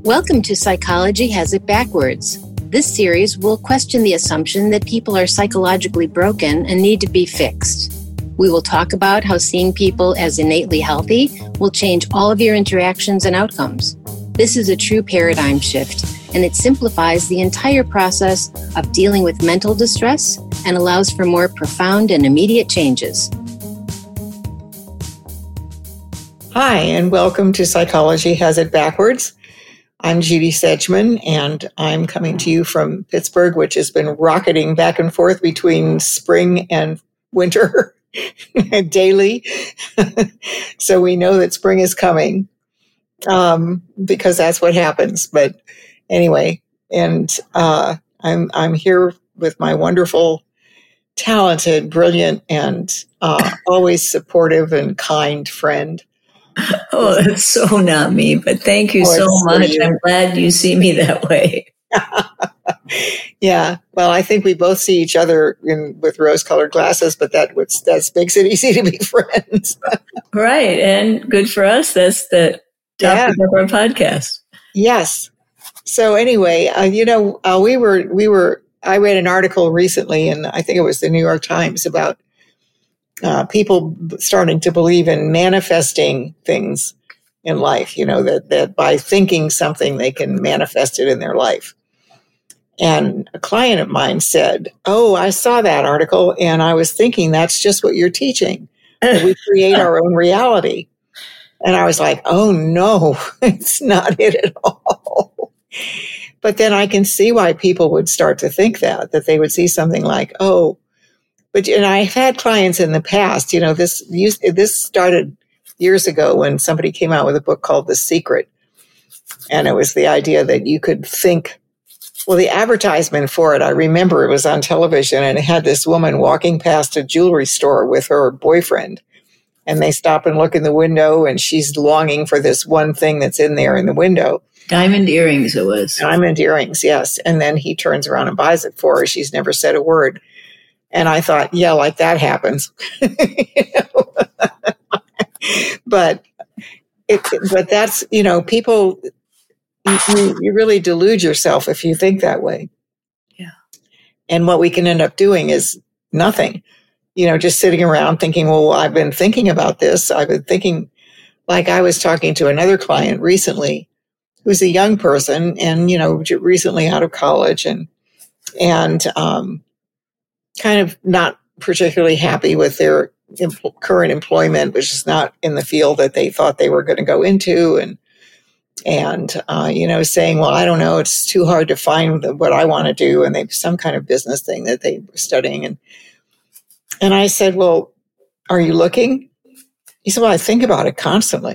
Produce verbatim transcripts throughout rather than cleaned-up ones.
Welcome to Psychology Has It Backwards. This series will question the assumption that people are psychologically broken and need to be fixed. We will talk about how seeing people as innately healthy will change all of your interactions and outcomes. This is a true paradigm shift, and it simplifies the entire process of dealing with mental distress and allows for more profound and immediate changes. Hi, and welcome to Psychology Has It Backwards. I'm Judy Sedgman, and I'm coming to you from Pittsburgh, which has been rocketing back and forth between spring and winter daily. So we know that spring is coming um, because that's what happens. But anyway, and uh, I'm I'm here with my wonderful, talented, brilliant, and uh, always supportive and kind friend. Oh, that's so not me, but thank you oh, so much. You. I'm glad you see me that way. Yeah. Well, I think we both see each other in, with rose-colored glasses, but that that makes it easy to be friends. Right. And good for us. That's the topic yeah. of our podcast. Yes. So anyway, uh, you know, uh, we were, we were, I read an article recently, and I think it was the New York Times, about Uh, people starting to believe in manifesting things in life, you know, that, that by thinking something, they can manifest it in their life. And a client of mine said, oh, I saw that article and I was thinking that's just what you're teaching, that we create our own reality. And I was like, oh, no, it's not it at all. But then I can see why people would start to think that, that they would see something like, oh, But, and I've had clients in the past, you know, this, this started years ago when somebody came out with a book called The Secret. And it was the idea that you could think, well, the advertisement for it, I remember it was on television, and it had this woman walking past a jewelry store with her boyfriend. And they stop and look in the window, and she's longing for this one thing that's in there in the window. Diamond earrings it was. Diamond earrings, yes. And then he turns around and buys it for her. She's never said a word. And I thought, yeah, like that happens. you know? but it, but that's, you know, people, you, you really delude yourself if you think that way. Yeah. And what we can end up doing is nothing, you know, just sitting around thinking, well, I've been thinking about this. I've been thinking, like I was talking to another client recently who's a young person and, you know, recently out of college and, and, um, kind of not particularly happy with their em- current employment, which is not in the field that they thought they were going to go into. And, and, uh, you know, saying, well, I don't know, it's too hard to find the, what I want to do. And they've some kind of business thing that they were studying. And, and I said, well, are you looking? He said, well, I think about it constantly.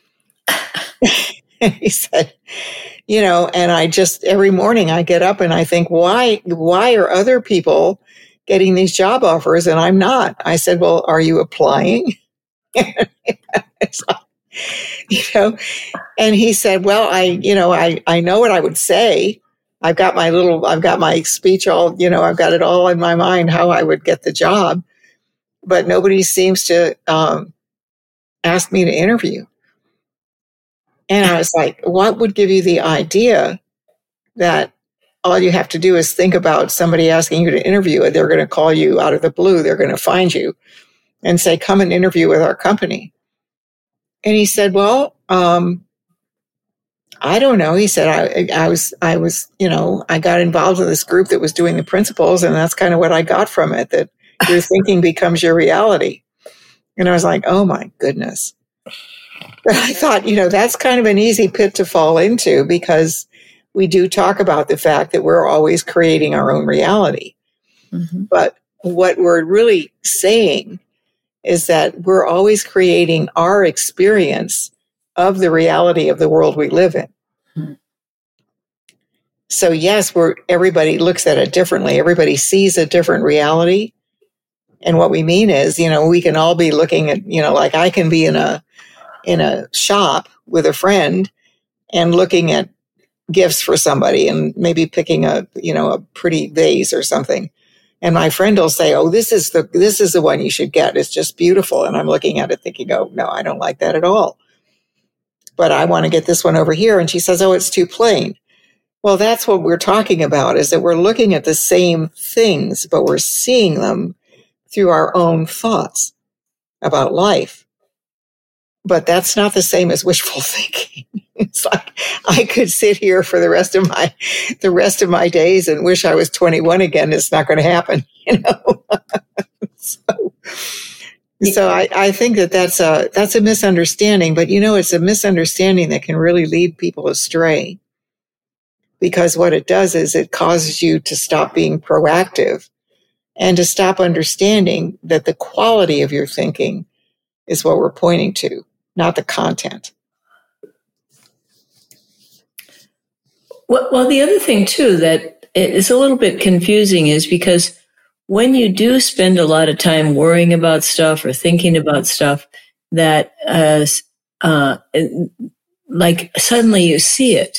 He said, you know, and I just, every morning I get up and I think, why, why are other people getting these job offers and I'm not? I said, well, are you applying? you know, and he said, well, I, you know, I, I know what I would say. I've got my little, I've got my speech all, you know, I've got it all in my mind, how I would get the job, but nobody seems to um, ask me to interview. And I was like, what would give you the idea that all you have to do is think about somebody asking you to interview and they're going to call you out of the blue. They're going to find you and say, come and interview with our company. And he said, well, um, I don't know. He said, I, I was, I was, you know, I got involved in this group that was doing the principles. And that's kind of what I got from it, that your thinking becomes your reality. And I was like, oh my goodness. But I thought, you know, that's kind of an easy pit to fall into because we do talk about the fact that we're always creating our own reality. Mm-hmm. But what we're really saying is that we're always creating our experience of the reality of the world we live in. Mm-hmm. So yes, we're, everybody looks at it differently. Everybody sees a different reality. And what we mean is, you know, we can all be looking at, you know, like I can be in a, in a shop with a friend and looking at gifts for somebody and maybe picking a, you know, a pretty vase or something. And my friend will say, oh, this is the, this is the one you should get. It's just beautiful. And I'm looking at it thinking, oh, no, I don't like that at all. but I want to get this one over here. And she says, oh, it's too plain. Well, that's what we're talking about, is that we're looking at the same things, but we're seeing them through our own thoughts about life. But that's not the same as wishful thinking. It's like I could sit here for the rest of my the rest of my days and wish I was twenty-one again. It's not going to happen, you know. so so I, I think that that's a that's a misunderstanding. But you know, it's a misunderstanding that can really lead people astray. Because what it does is it causes you to stop being proactive and to stop understanding that the quality of your thinking is what we're pointing to, not the content. Well, well, the other thing, too, that is a little bit confusing is because when you do spend a lot of time worrying about stuff or thinking about stuff, that uh, uh, like suddenly you see it.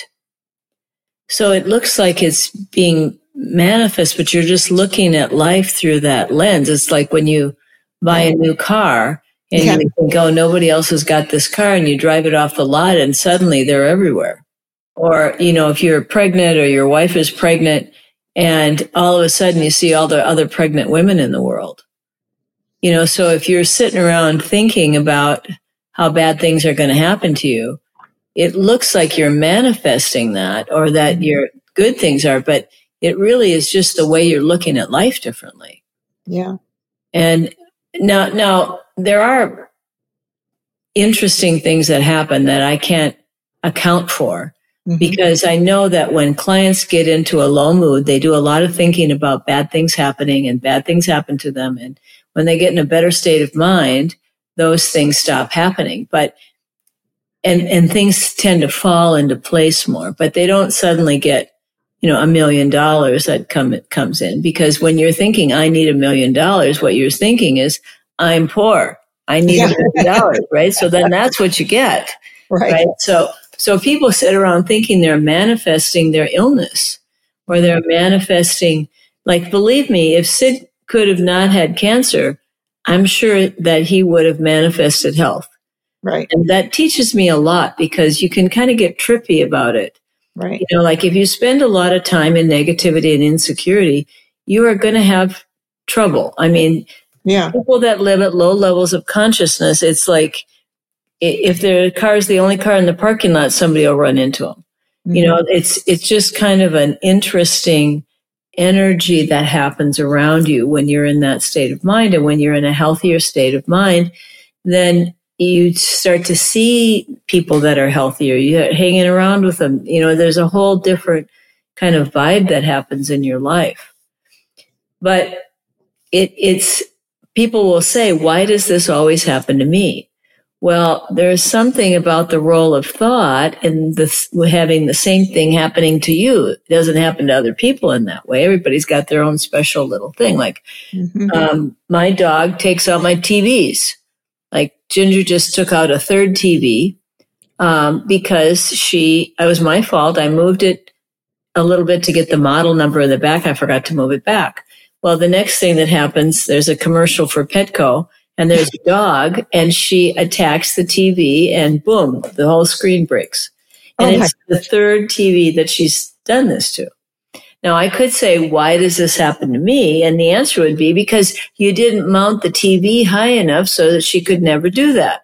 So it looks like it's being manifest, but you're just looking at life through that lens. It's like when you buy a new car and yeah. you think, oh, nobody else has got this car, and you drive it off the lot and suddenly they're everywhere. Or, you know, if you're pregnant or your wife is pregnant and all of a sudden you see all the other pregnant women in the world. You know, so if you're sitting around thinking about how bad things are going to happen to you, it looks like you're manifesting that or that your good things are, but it really is just the way you're looking at life differently. Yeah. And now, now there are interesting things that happen that I can't account for mm-hmm. because I know that when clients get into a low mood, they do a lot of thinking about bad things happening and bad things happen to them. And when they get in a better state of mind, those things stop happening. But And and things tend to fall into place more, but they don't suddenly get, you know, a million dollars that come it comes in. Because when you're thinking, I need a million dollars, what you're thinking is, I'm poor. I need yeah. a million dollars, right? So then that's what you get, right? right? So so people sit around thinking they're manifesting their illness, or they're manifesting, like, believe me, if Sid could have not had cancer, I'm sure that he would have manifested health. Right. And that teaches me a lot because you can kind of get trippy about it. Right. You know, like if you spend a lot of time in negativity and insecurity, you are going to have trouble. I mean, yeah. people that live at low levels of consciousness, it's like if their car is the only car in the parking lot, somebody will run into them. Mm-hmm. You know, it's it's just kind of an interesting energy that happens around you when you're in that state of mind. And when you're in a healthier state of mind, then you start to see people that are healthier. You're hanging around with them. You know, there's a whole different kind of vibe that happens in your life. But it, it's, people will say, why does this always happen to me? Well, there's something about the role of thought and the, having the same thing happening to you. It doesn't happen to other people in that way. Everybody's got their own special little thing. Like, mm-hmm. um, my dog takes out my T Vs. Like Ginger just took out a third T V um, because she, it was my fault. I moved it a little bit to get the model number in the back. I forgot to move it back. Well, the next thing that happens, there's a commercial for Petco and there's a dog and she attacks the T V and boom, the whole screen breaks. And oh it's the third T V that she's done this to. Now, I could say, why does this happen to me? And the answer would be because you didn't mount the T V high enough so that she could never do that.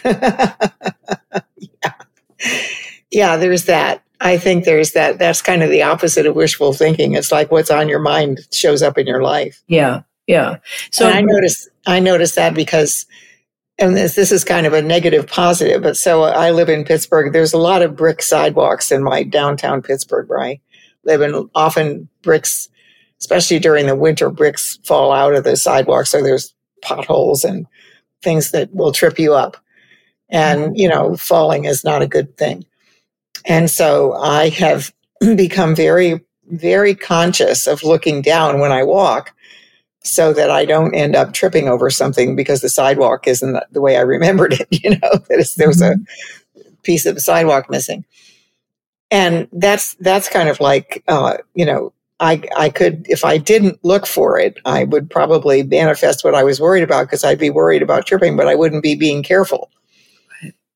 yeah. yeah, there's that. I think there's that. That's kind of the opposite of wishful thinking. It's like what's on your mind shows up in your life. Yeah, yeah. So and I noticed, I noticed that because, and this, this is kind of a negative positive, but so I live in Pittsburgh. There's a lot of brick sidewalks in my downtown Pittsburgh, right? Live in often bricks, especially during the winter, bricks fall out of the sidewalk. So there's potholes and things that will trip you up. And, you know, falling is not a good thing. And so I have become very, very conscious of looking down when I walk so that I don't end up tripping over something because the sidewalk isn't the way I remembered it, you know, that there was a piece of the sidewalk missing. And that's, that's kind of like, uh, you know, I, I could, if I didn't look for it, I would probably manifest what I was worried about because I'd be worried about tripping, but I wouldn't be being careful. Right.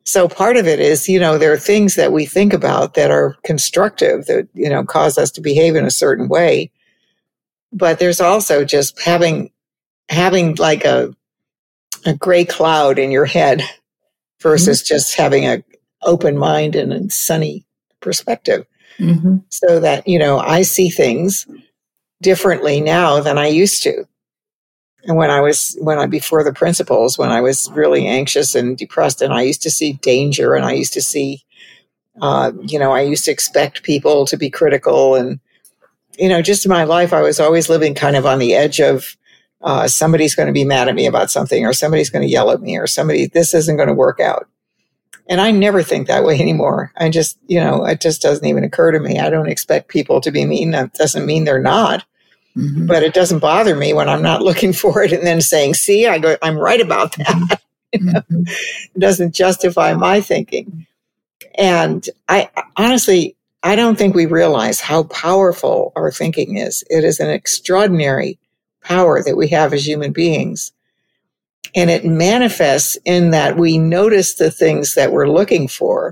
So part of it is, you know, there are things that we think about that are constructive that, you know, cause us to behave in a certain way. But there's also just having, having like a, a gray cloud in your head versus mm-hmm. just having a open mind and a sunny perspective. Mm-hmm. So that, you know, I see things differently now than I used to. And when I was, when I, before the principles, when I was really anxious and depressed, and I used to see danger, and I used to see, uh, you know, I used to expect people to be critical. And, you know, just in my life, I was always living kind of on the edge of uh, somebody's going to be mad at me about something, or somebody's going to yell at me, or somebody, this isn't going to work out. And I never think that way anymore. I just, you know, it just doesn't even occur to me. I don't expect people to be mean. That doesn't mean they're not. Mm-hmm. But it doesn't bother me when I'm not looking for it and then saying, see, I go, I'm right about that. You know? Mm-hmm. It doesn't justify my thinking. And I honestly, I don't think we realize how powerful our thinking is. It is an extraordinary power that we have as human beings. And it manifests in that we notice the things that we're looking for.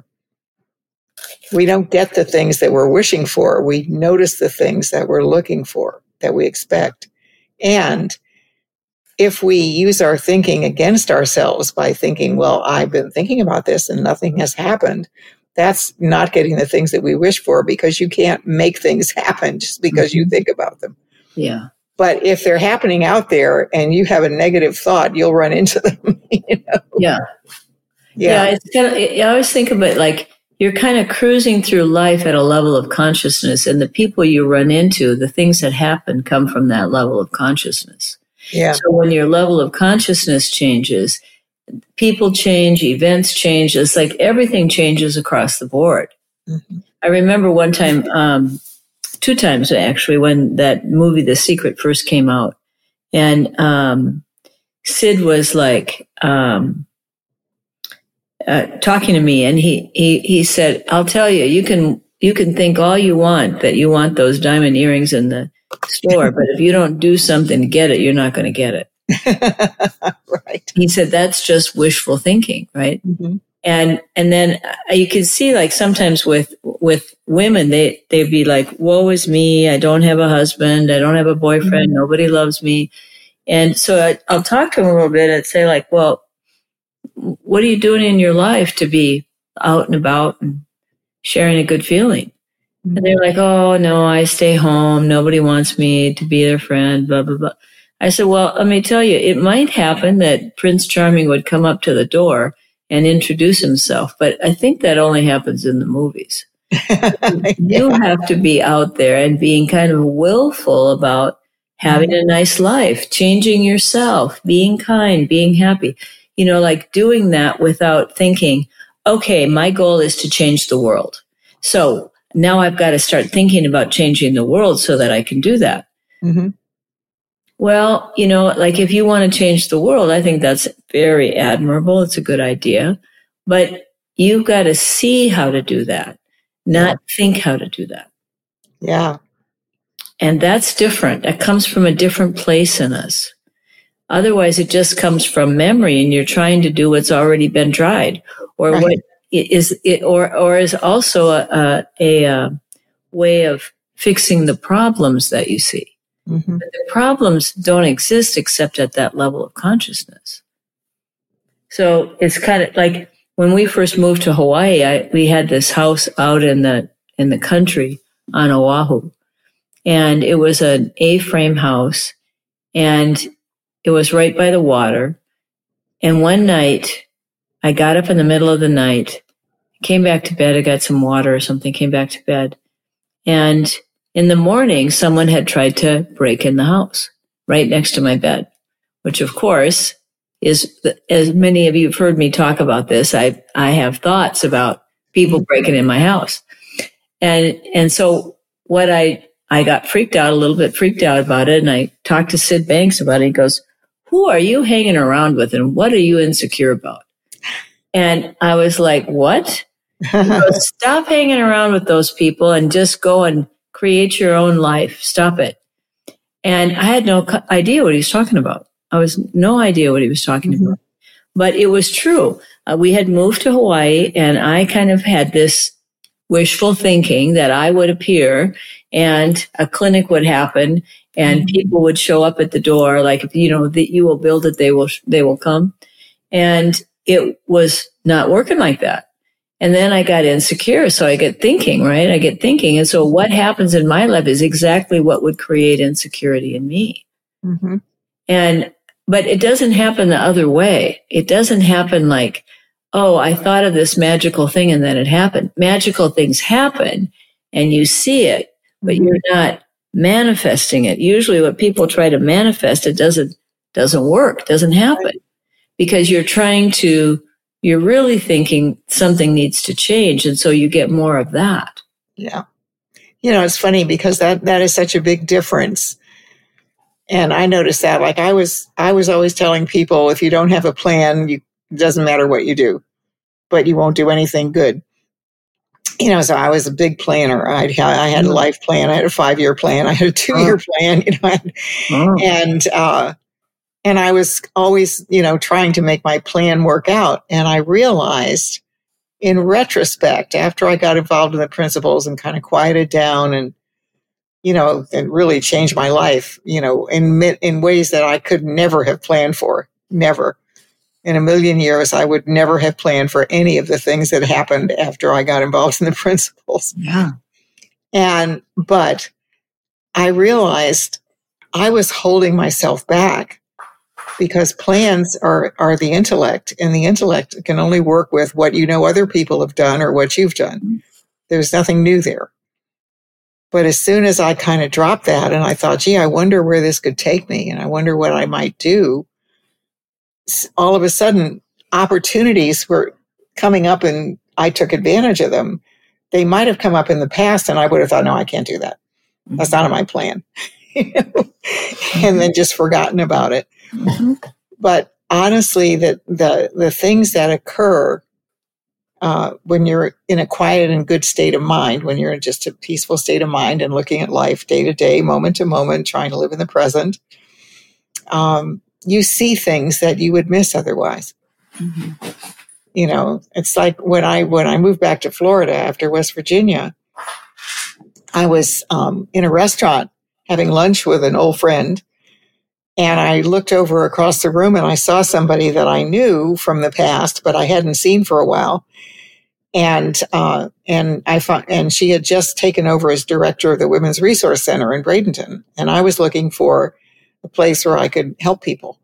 We don't get the things that we're wishing for. We notice the things that we're looking for, that we expect. And if we use our thinking against ourselves by thinking, well, I've been thinking about this and nothing has happened, that's not getting the things that we wish for, because you can't make things happen just because mm-hmm. you think about them. Yeah. But if they're happening out there and you have a negative thought, you'll run into them. You know? Yeah. Yeah. Yeah, it's kind of, I always think of it like you're kind of cruising through life at a level of consciousness, and the people you run into, the things that happen, come from that level of consciousness. Yeah. So when your level of consciousness changes, people change, events change. It's like everything changes across the board. Mm-hmm. I remember one time, um, two times actually, when that movie, The Secret, first came out. And um, Sid was like um, uh, talking to me, and he, he he said, I'll tell you, you can you can think all you want that you want those diamond earrings in the store, but if you don't do something to get it, you're not going to get it. Right. He said, that's just wishful thinking, right? Mm-hmm. And and then you can see, like, sometimes with with women, they they'd be like, woe is me, I don't have a husband, I don't have a boyfriend, mm-hmm. nobody loves me. And so I, I'll talk to them a little bit and say, like, well, what are you doing in your life to be out and about and sharing a good feeling? Mm-hmm. And they're like, oh, no, I stay home, nobody wants me to be their friend, blah, blah, blah. I said, well, let me tell you, it might happen that Prince Charming would come up to the door and introduce himself, but I think that only happens in the movies. Yeah. You have to be out there and being kind of willful about having a nice life, changing yourself, being kind, being happy, you know, like doing that without thinking, okay, my goal is to change the world. So now I've got to start thinking about changing the world so that I can do that. Mm-hmm. Well, you know, like if you want to change the world, I think that's very admirable. It's a good idea. But you've got to see how to do that, not yeah. think how to do that. Yeah. And that's different. That comes from a different place in us. Otherwise, it just comes from memory, and you're trying to do what's already been tried, or right. what is it, or or is also a, a, a, a way of fixing the problems that you see. Mm-hmm. But the problems don't exist except at that level of consciousness. So it's kind of like when we first moved to Hawaii, I, we had this house out in the in the country on Oahu, and it was an A-frame house, and it was right by the water. And one night, I got up in the middle of the night, came back to bed, I got some water or something, came back to bed, and in the morning, someone had tried to break in the house right next to my bed, which, of course, is, as many of you have heard me talk about this, I I have thoughts about people breaking in my house. And and so what I, I got freaked out, a little bit freaked out about it, and I talked to Sid Banks about it. He goes, who are you hanging around with, and what are you insecure about? And I was like, what? He goes, stop hanging around with those people and just go and create your own life. Stop it. And I had no idea what he was talking about. I was no idea what he was talking mm-hmm. about. But it was true. uh, we had moved to Hawaii, and I kind of had this wishful thinking that I would appear and a clinic would happen and mm-hmm. people would show up at the door. Like, if you know that you will build it, they will, they will come. And it was not working like that. And then I got insecure. So I get thinking, right? I get thinking. And so what happens in my life is exactly what would create insecurity in me. Mm-hmm. And, but it doesn't happen the other way. It doesn't happen like, oh, I thought of this magical thing and then it happened. Magical things happen and you see it, but you're not manifesting it. Usually what people try to manifest, it doesn't, doesn't work, doesn't happen because you're trying to, you're really thinking something needs to change. And so you get more of that. Yeah. You know, it's funny because that, that is such a big difference. And I noticed that, like I was, I was always telling people, if you don't have a plan, you, it doesn't matter what you do, but you won't do anything good. You know, so I was a big planner. I, I had a life plan. I had a five-year plan. I had a two-year oh. plan, you know, oh. and, uh, and I was always, you know, trying to make my plan work out. And I realized in retrospect, after I got involved in the principles and kind of quieted down and, you know, and really changed my life, you know, in, in ways that I could never have planned for, never. In a million years, I would never have planned for any of the things that happened after I got involved in the principles. Yeah. And, but I realized I was holding myself back because plans are, are the intellect, and the intellect can only work with what you know other people have done or what you've done. There's nothing new there. But as soon as I kind of dropped that and I thought, gee, I wonder where this could take me and I wonder what I might do, all of a sudden, opportunities were coming up and I took advantage of them. They might have come up in the past and I would have thought, no, I can't do that. That's not in my plan. You know? And then just forgotten about it. Mm-hmm. But honestly, the, the, the things that occur uh, when you're in a quiet and good state of mind, when you're in just a peaceful state of mind and looking at life day to day, moment to moment, trying to live in the present, um, you see things that you would miss otherwise. Mm-hmm. You know, it's like when I when I moved back to Florida after West Virginia, I was um, in a restaurant having lunch with an old friend, and I looked over across the room and I saw somebody that I knew from the past, but I hadn't seen for a while. And uh, and I found, and she had just taken over as director of the Women's Resource Center in Bradenton, and I was looking for a place where I could help people.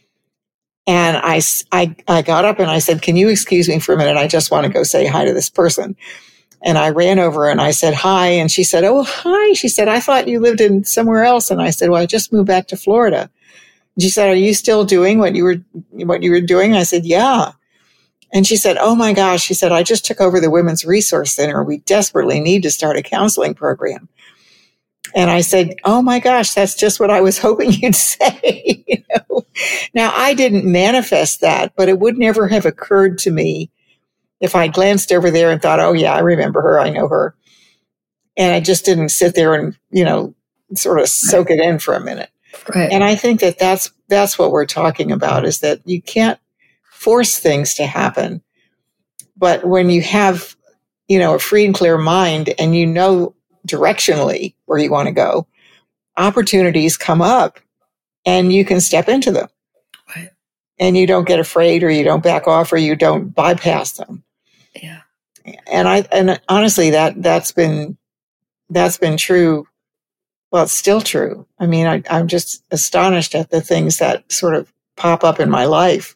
And I, I, I got up and I said, can you excuse me for a minute? I just want to go say hi to this person. And I ran over and I said, hi. And she said, oh, hi. She said, I thought you lived in somewhere else. And I said, well, I just moved back to Florida. And she said, are you still doing what you were, what you were doing? I said, yeah. And she said, oh my gosh. She said, I just took over the Women's Resource Center. We desperately need to start a counseling program. And I said, oh my gosh, that's just what I was hoping you'd say. You know? Now, I didn't manifest that, but it would never have occurred to me if I glanced over there and thought, oh yeah, I remember her, I know her. And I just didn't sit there and, you know, sort of soak it in for a minute. Right. And I think that that's, that's what we're talking about, is that you can't force things to happen. But when you have, you know, a free and clear mind and you know directionally where you want to go, opportunities come up and you can step into them. Right. And you don't get afraid, or you don't back off, or you don't bypass them. Yeah. And I, and honestly, that, that's been, that's been true. Well, it's still true. I mean, I, I'm just astonished at the things that sort of pop up in my life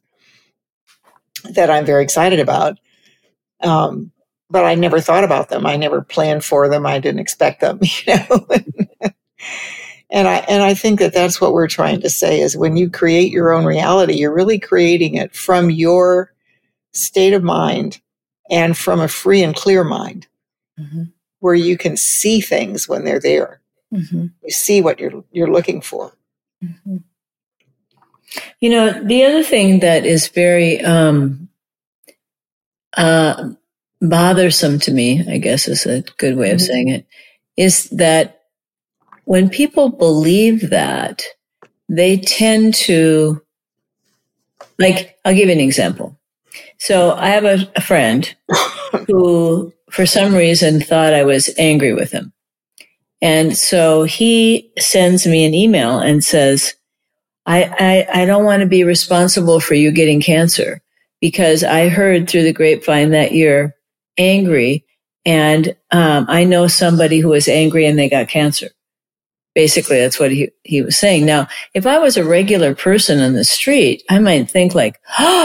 that I'm very excited about. Um, But I never thought about them. I never planned for them. I didn't expect them, you know. and I and I think that that's what we're trying to say, is when you create your own reality, you're really creating it from your state of mind and from a free and clear mind, mm-hmm. where you can see things when they're there. Mm-hmm. You see what you're you're looking for. Mm-hmm. You know, the other thing that is very um, uh, bothersome to me, I guess is a good way of mm-hmm. saying it, is that when people believe that, they tend to, like, I'll give you an example. So I have a, a friend who, for some reason, thought I was angry with him. And so he sends me an email and says, I, I, I don't want to be responsible for you getting cancer because I heard through the grapevine that you're angry. And um, I know somebody who was angry and they got cancer. Basically, that's what he, he was saying. Now, if I was a regular person on the street, I might think like,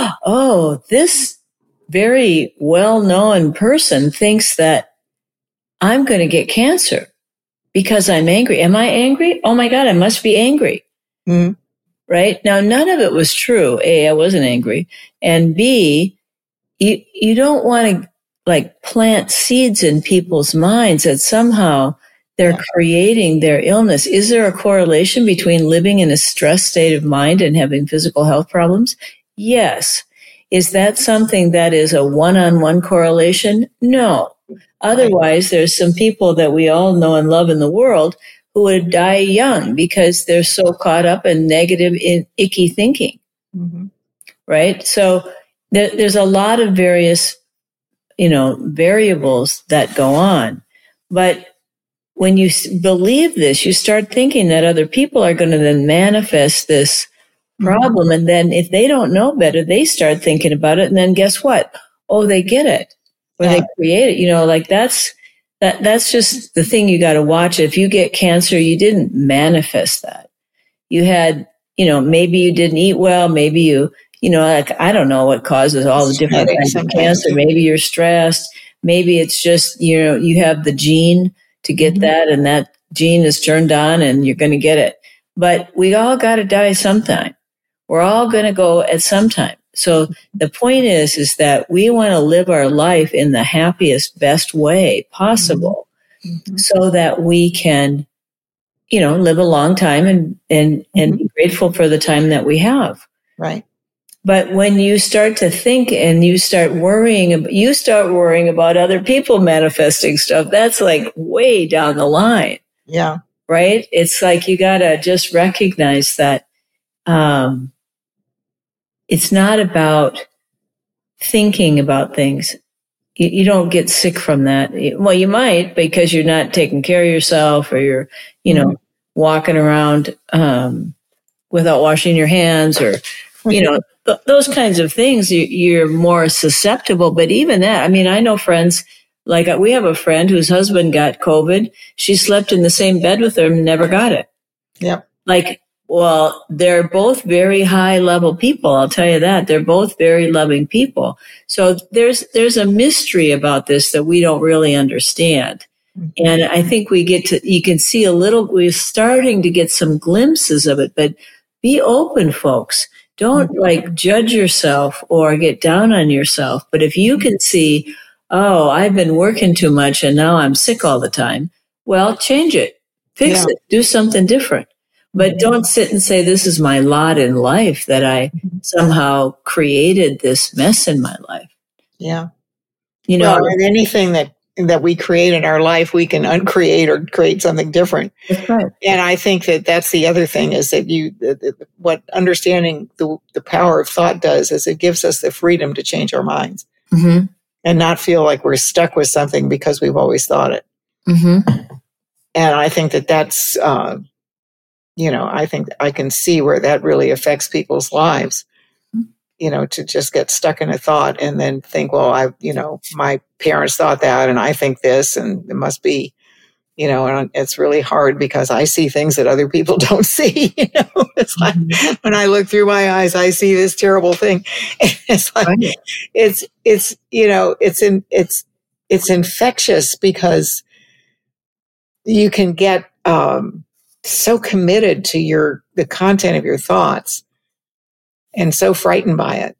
oh, this very well-known person thinks that I'm going to get cancer because I'm angry. Am I angry? Oh my God, I must be angry. Mm-hmm. Right? Now, none of it was true. A, I wasn't angry. And B, you, you don't want to like plant seeds in people's minds that somehow they're yeah. creating their illness. Is there a correlation between living in a stressed state of mind and having physical health problems? Yes. Is that something that is a one-on-one correlation? No. Otherwise, there's some people that we all know and love in the world who would die young because they're so caught up in negative, in icky thinking. Mm-hmm. Right? So there, there's a lot of various, you know, variables that go on. But when you believe this, you start thinking that other people are going to then manifest this problem. Mm-hmm. And then if they don't know better, they start thinking about it. And then guess what? Oh, they get it. Or yeah. they create it. You know, like that's, that, that's just the thing you got to watch. If you get cancer, you didn't manifest that. You had, you know, maybe you didn't eat well. Maybe you, you know, like, I don't know what causes all the different kinds of cancer. Maybe you're stressed. Maybe it's just, you know, you have the gene to get mm-hmm. that, and that gene is turned on and you're going to get it. But we all got to die sometime. We're all going to go at some time. So the point is, is that we want to live our life in the happiest, best way possible mm-hmm. so that we can, you know, live a long time and, and, mm-hmm. and be grateful for the time that we have. Right. But when you start to think and you start worrying, you start worrying about other people manifesting stuff, that's like way down the line. Yeah. Right? It's like you got to just recognize that um, it's not about thinking about things. You, you don't get sick from that. Well, you might because you're not taking care of yourself or you're, you know, mm-hmm. walking around um, without washing your hands or, you know, th- those kinds of things, you, you're more susceptible. But even that, I mean, I know friends, like we have a friend whose husband got COVID. She slept in the same bed with him and never got it. Yeah. Like, well, they're both very high level people. I'll tell you that. They're both very loving people. So there's, there's a mystery about this that we don't really understand. Mm-hmm. And I think we get to, you can see a little, we're starting to get some glimpses of it, but be open, folks. Don't like judge yourself or get down on yourself. But if you can see, oh, I've been working too much and now I'm sick all the time. Well, change it, fix yeah. it, do something different. But don't sit and say, this is my lot in life that I somehow created this mess in my life. Yeah. You know, well, and anything that that we create in our life, we can uncreate or create something different. That's right. And I think that that's the other thing is that you, what understanding the, the power of thought does is it gives us the freedom to change our minds mm-hmm. and not feel like we're stuck with something because we've always thought it. Mm-hmm. And I think that that's, uh, you know, I think I can see where that really affects people's lives. You know, to just get stuck in a thought and then think, well, I, you know, my parents thought that and I think this and it must be, you know, and it's really hard because I see things that other people don't see. You know, it's like mm-hmm. when I look through my eyes, I see this terrible thing. It's like, right. it's, it's, you know, it's in, it's, it's infectious because you can get um, so committed to your, the content of your thoughts. And so frightened by it.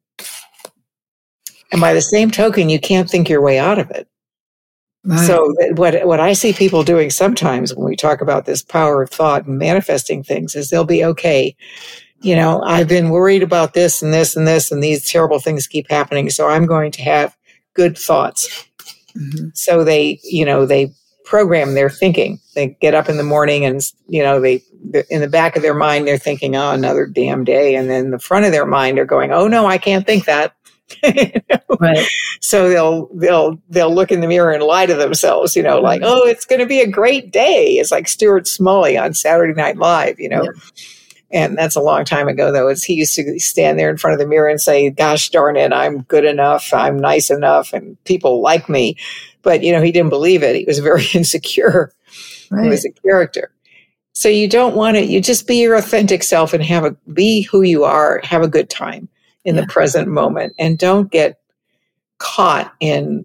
And by the same token, you can't think your way out of it. Right. So what what I see people doing sometimes when we talk about this power of thought and manifesting things is they'll be, okay, you know, I've been worried about this and this and this, and these terrible things keep happening. So I'm going to have good thoughts. Mm-hmm. So they, you know, they program their thinking. They get up in the morning and, you know, they, in the back of their mind, they're thinking, oh, another damn day. And then the front of their mind, they're going, oh, no, I can't think that. You know? Right. So they'll they'll they'll look in the mirror and lie to themselves, you know, like, oh, it's going to be a great day. It's like Stuart Smalley on Saturday Night Live, you know. Yeah. And that's a long time ago, though. It's, he used to stand there in front of the mirror and say, gosh darn it, I'm good enough, I'm nice enough, and people like me. But, you know, he didn't believe it. He was very insecure. Right. He was a character. So you don't want to, you just be your authentic self and have a, be who you are, have a good time in yeah. the present moment, and don't get caught in,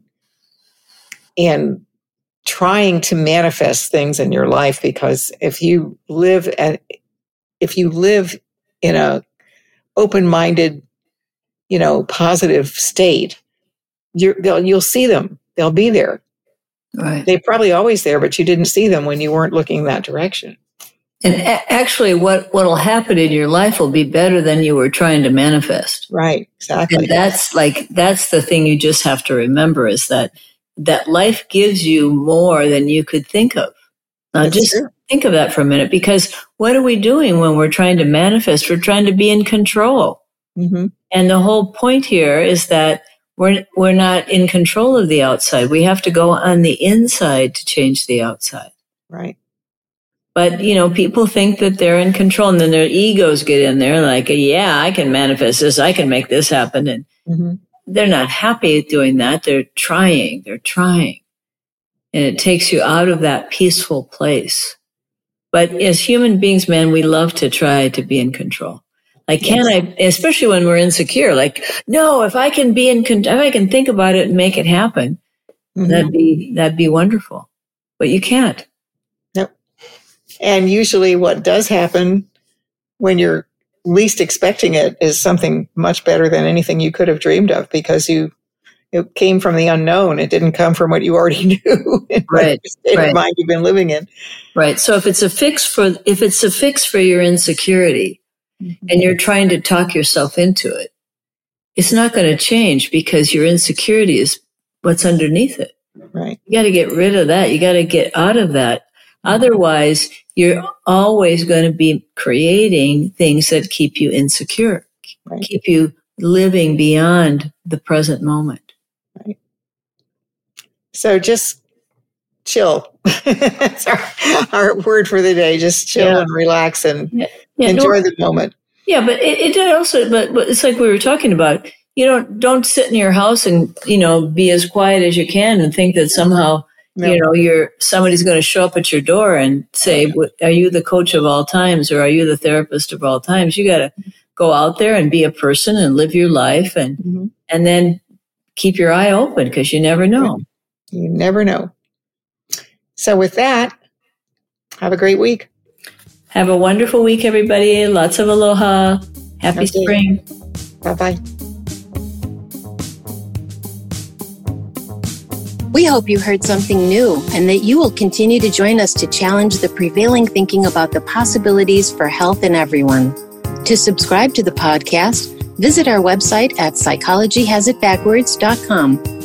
in trying to manifest things in your life, because if you live at, if you live in a open-minded, you know, positive state, you're, they'll, you'll see them. They'll be there. Right. They're probably always there, but you didn't see them when you weren't looking that direction. And a- actually, what will happen in your life will be better than you were trying to manifest. Right, exactly. And that's like, that's the thing you just have to remember, is that, that life gives you more than you could think of. Now, that's just true. Think of that for a minute, because what are we doing when we're trying to manifest? We're trying to be in control. Mm-hmm. And the whole point here is that we're, we're not in control of the outside. We have to go on the inside to change the outside. Right. But, you know, people think that they're in control, and then their egos get in there like, yeah, I can manifest this. I can make this happen. And mm-hmm. they're not happy at doing that. They're trying. They're trying. And it takes you out of that peaceful place. But as human beings, man, we love to try to be in control. Like, can yes. I, especially when we're insecure, like, no, if I can be in, if I can think about it and make it happen, mm-hmm. that'd be, that'd be wonderful. But you can't. Nope. And usually what does happen when you're least expecting it is something much better than anything you could have dreamed of, because you, it came from the unknown. It didn't come from what you already knew. Right. The state right. of mind you've been living in. Right. So if it's a fix for, if it's a fix for your insecurity, mm-hmm. and you're trying to talk yourself into it, it's not going to change, because your insecurity is what's underneath it. Right. You got to get rid of that. You got to get out of that. Mm-hmm. Otherwise, you're always going to be creating things that keep you insecure, right. keep you living beyond the present moment. Right. So just chill. That's our, our word for the day. Just chill yeah. and relax and yeah. Yeah, enjoy no, the moment. Yeah, but it, it did also, but, but it's like we were talking about, you don't, don't sit in your house and, you know, be as quiet as you can and think that somehow, no. you know, you're, somebody's going to show up at your door and say, are you the coach of all times, or are you the therapist of all times? You got to go out there and be a person and live your life, and, mm-hmm. and then keep your eye open, because you never know. You never know. So with that, have a great week. Have a wonderful week, everybody. Lots of aloha. Happy okay. spring. Bye-bye. We hope you heard something new, and that you will continue to join us to challenge the prevailing thinking about the possibilities for health in everyone. To subscribe to the podcast, visit our website at psychology has it backwards dot com.